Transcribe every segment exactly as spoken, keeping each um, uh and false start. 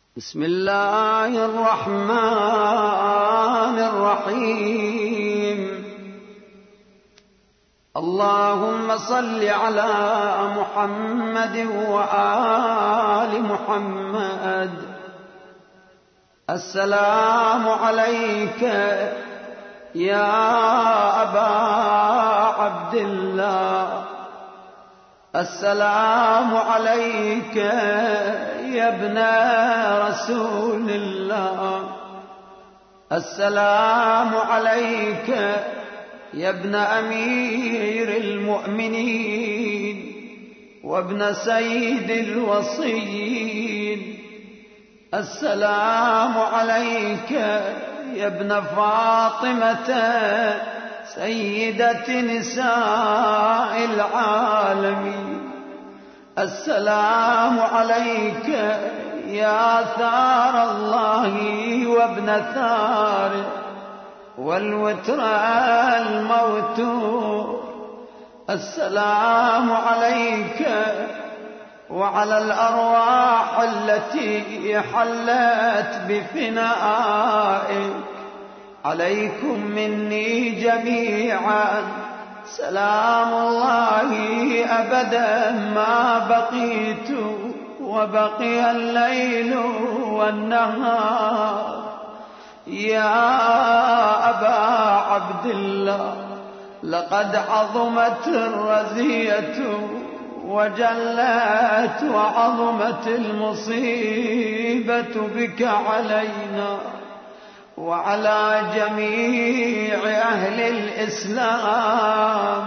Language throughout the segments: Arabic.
بسم الله الرحمن الرحيم. اللهم صل على محمد وآل محمد. السلام عليك يا أبا عبد الله، السلام عليك يا ابن رسول الله، السلام عليك يا ابن أمير المؤمنين وابن سيد الوصيين، السلام عليك يا ابن فاطمة سيدة نساء العالمين، السلام عليك يا ثار الله وابن ثاره والوتر الموتور، السلام عليك وعلى الأرواح التي حلت بفنائك، عليكم مني جميعا سلام الله أبدا ما بقيت وبقي الليل والنهار. يا أبا عبد الله، لقد عظمت الرزية وجلت وعظمت المصيبة بك علينا وعلى جميع أهل الإسلام،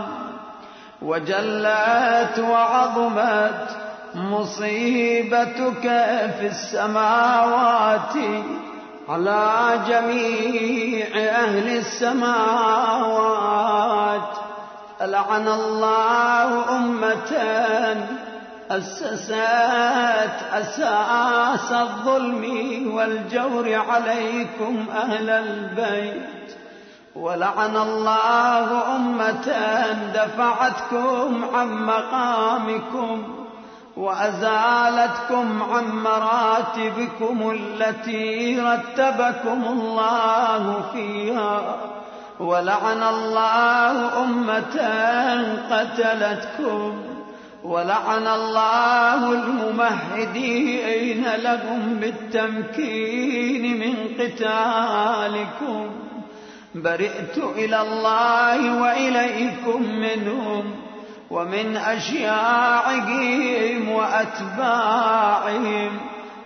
وجلت وعظمت مصيبتك في السماوات على جميع أهل السماوات. لعن الله أمة أسست أساس الظلم والجور عليكم أهل البيت، ولعن الله أمة دفعتكم عن مقامكم وأزالتكم عن مراتبكم التي رتبكم الله فيها، ولعن الله أمة قتلتكم، ولعن الله الممهدين لهم بالتمكين من قتالكم. برئت إلى الله وإليكم منهم ومن أشياعهم وأتباعهم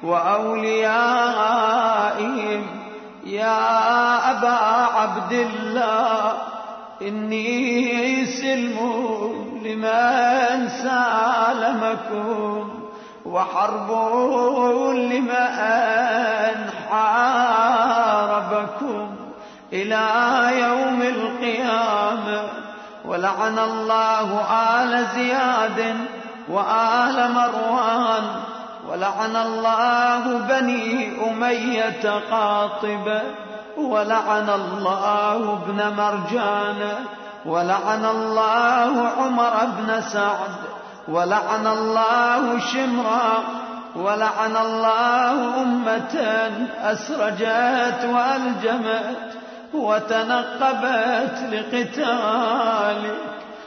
وأوليائهم. يا أبا عبد الله، إني سلم لمن سالمكم وحرب لمن حاربكم إلى يوم القيامة. ولعن الله آل زياد وآل مروان، ولعن الله بني أمية قاطبة، ولعن الله ابن مرجان، ولعن الله عمر بن سعد، ولعن الله شمرا، ولعن الله أمة أسرجت وألجمت وتنقبت لقتالك.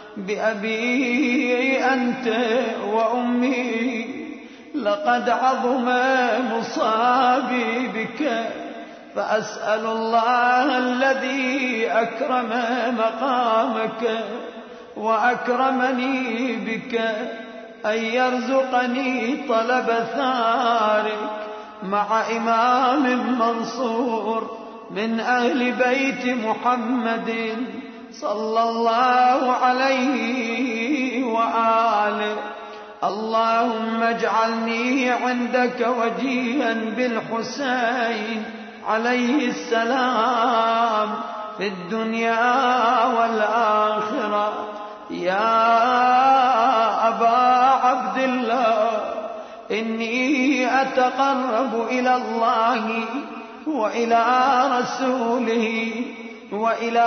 بأبي أنت وأمي، لقد عظم مصابي بك، فأسأل الله الذي أكرم مقامك وأكرمني بك أن يرزقني طلب ثارك مع إمام منصور من أهل بيت محمد صلى الله عليه وآله. اللهم اجعلني عندك وجيها بالحسين عليه السلام في الدنيا والآخرة. يا أبا عبد الله، إني أتقرب إلى الله وإلى رسوله وإلى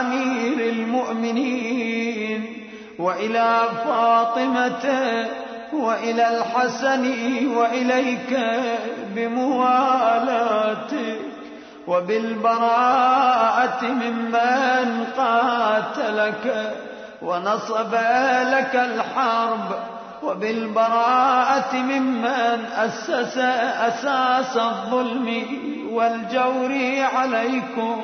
أمير المؤمنين وإلى فاطمة وإلى الحسن وإليك بموالاتك، وبالبراءة ممن قاتلك ونصب لك الحرب، وبالبراءة ممن أسس أساس الظلم والجور عليكم.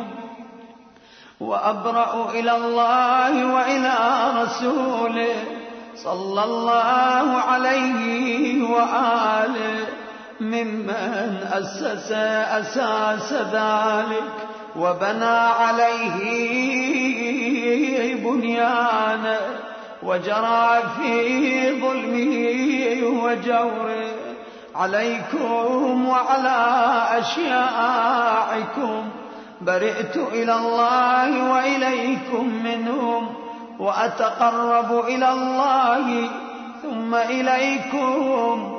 وأبرأ إلى الله وإلى رسوله صلى الله عليه وآله ممن أسس أساس ذلك وبنى عليه بنيانه وجرى في ظلمه وجوره عليكم وعلى أشياعكم. برئت إلى الله وإليكم منهم، وأتقرب إلى الله ثم إليكم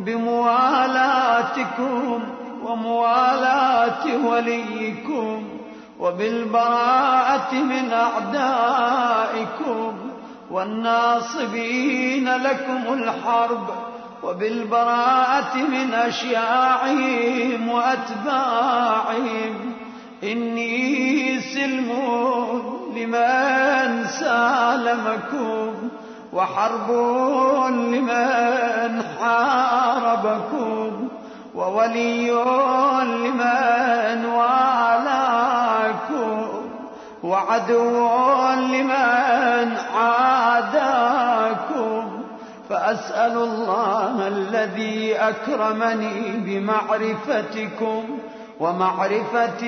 بموالاتكم وموالاة وليكم، وبالبراءة من أعدائكم والناصبين لكم الحرب، وبالبراءة من أشياعهم وأتباعهم. إني سلم لمن سالمكم، وحرب لمن حاربكم، وولي لمن والاكم، وعدو لمن عاداكم. فأسأل الله الذي أكرمني بمعرفتكم ومعرفة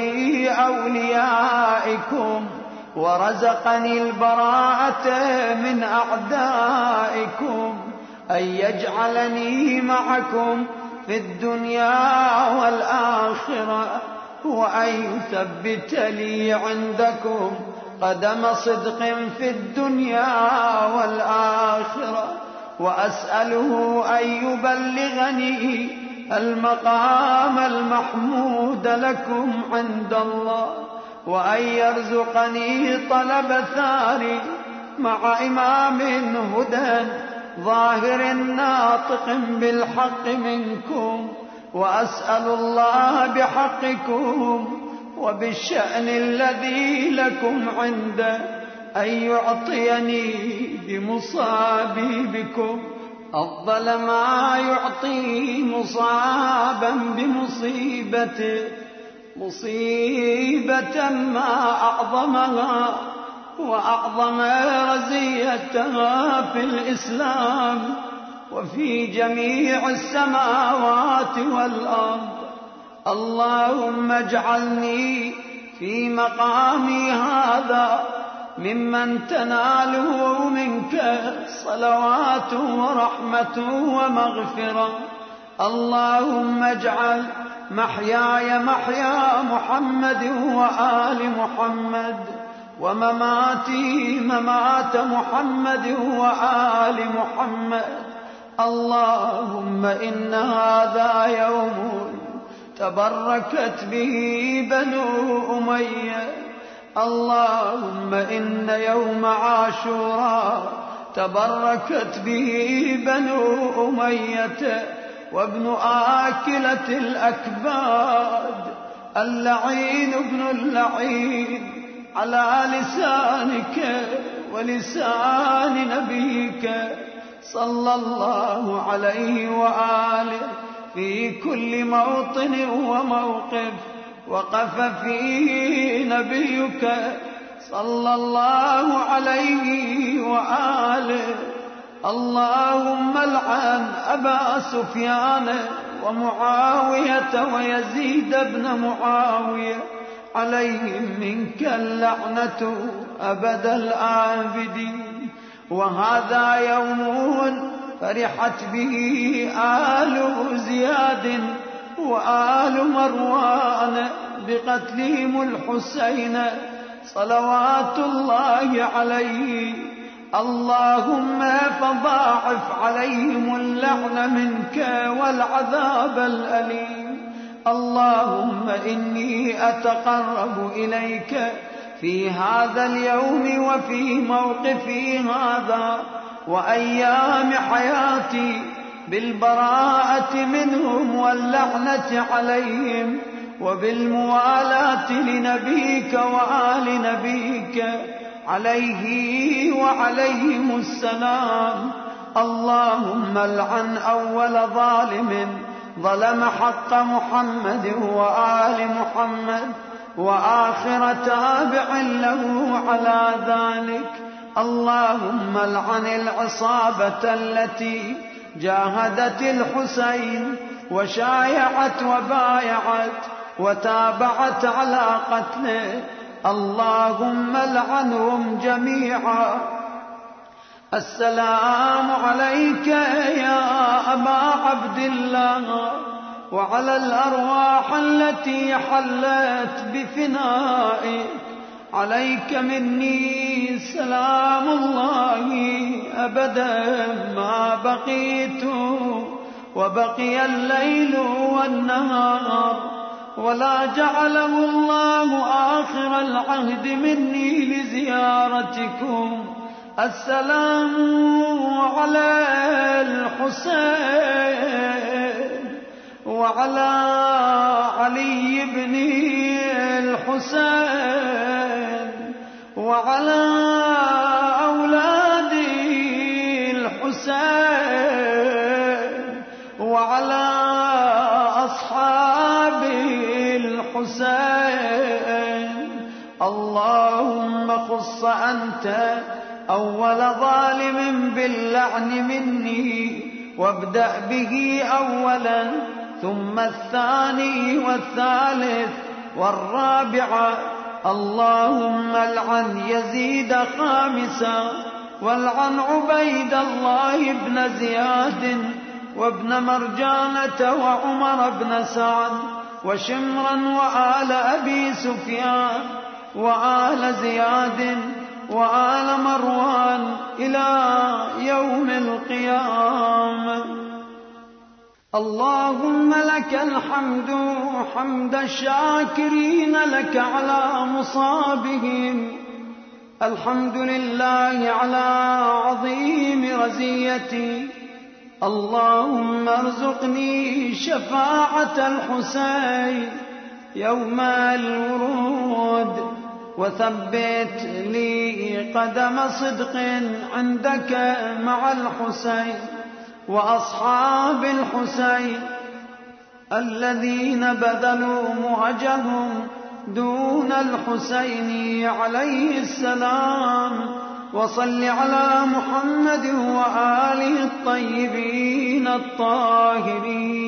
أوليائكم ورزقني البراءة من أعدائكم أن يجعلني معكم في الدنيا والآخرة، وأن يثبت لي عندكم قدم صدق في الدنيا والآخرة. وأسأله أن يبلغني المقام المحمود لكم عند الله، وأن يرزقني طلب ثاري مع إمام هدى ظاهر ناطق بالحق منكم. وأسأل الله بحقكم وبالشأن الذي لكم عنده أن يعطيني بمصابي بكم أفضل ما يعطي مصابا بمصيبته، مصيبة ما أعظمها وأعظم رزيتها في الإسلام وفي جميع السماوات والأرض. اللهم اجعلني في مقامي هذا ممن تناله منك صلوات ورحمة ومغفرة. اللهم اجعل محياي محيا محمد وآل محمد، ومماتي ممات محمد وآل محمد. اللهم إن هذا يوم تبركت به بنو أمية. اللهم إن يوم عاشوراء تبركت به بنو أمية وابن آكلة الأكباد اللعين ابن اللعين على لسانك ولسان نبيك صلى الله عليه وآله في كل موطن وموقف وقف فيه نبيك صلى الله عليه وآله. اللهم العن أبا سفيان ومعاوية ويزيد بن معاوية عليهم منك اللعنة أبد الآبدين. وهذا يوم فرحت به آل زياد وآل مروان بقتلهم الحسين صلوات الله عليه. اللهم فضاعف عليهم اللعن منك والعذاب الأليم. اللهم إني أتقرب إليك في هذا اليوم وفي موقفي هذا وأيام حياتي بالبراءة منهم واللعنة عليهم وبالموالاة لنبيك وآل نبيك عليه وعليهم السلام. اللهم العن أول ظالم ظلم حق محمد وآل محمد وآخر تابع له على ذلك. اللهم العن العصابة التي جاهدت الحسين وشايعت وبايعت وتابعت على قتله. اللهم العنهم جميعا. السلام عليك يا أبا عبد الله وعلى الأرواح التي حلت بفنائك. عليك مني سلام الله أبدا ما بقيت وبقي الليل والنهار، ولا جعله الله آخر العهد مني لزيارتكم. السلام على الحسين وعلى علي بن الحسين وعلى أولاد الحسين وعلى أصحاب الحسين. اللهم خص أنت أول ظالم باللعن مني، وابدأ به أولا ثم الثاني والثالث والرابع. اللهم العن يزيد خامسا، والعن عبيد الله بن زياد وابن مرجانة وعمر بن سعد وشمرا وآل أبي سفيان وآل زياد وآل مروان إلى يوم القيامة. اللهم لك الحمد حمد الشاكرين لك على مصابهم. الحمد لله على عظيم رزيتي. اللهم ارزقني شفاعة الحسين يوم الورود، وثبت لي قدم صدق عندك مع الحسين وأصحاب الحسين الذين بذلوا مهجهم دون الحسين عليه السلام. وصل على محمد وآله الطيبين الطاهرين.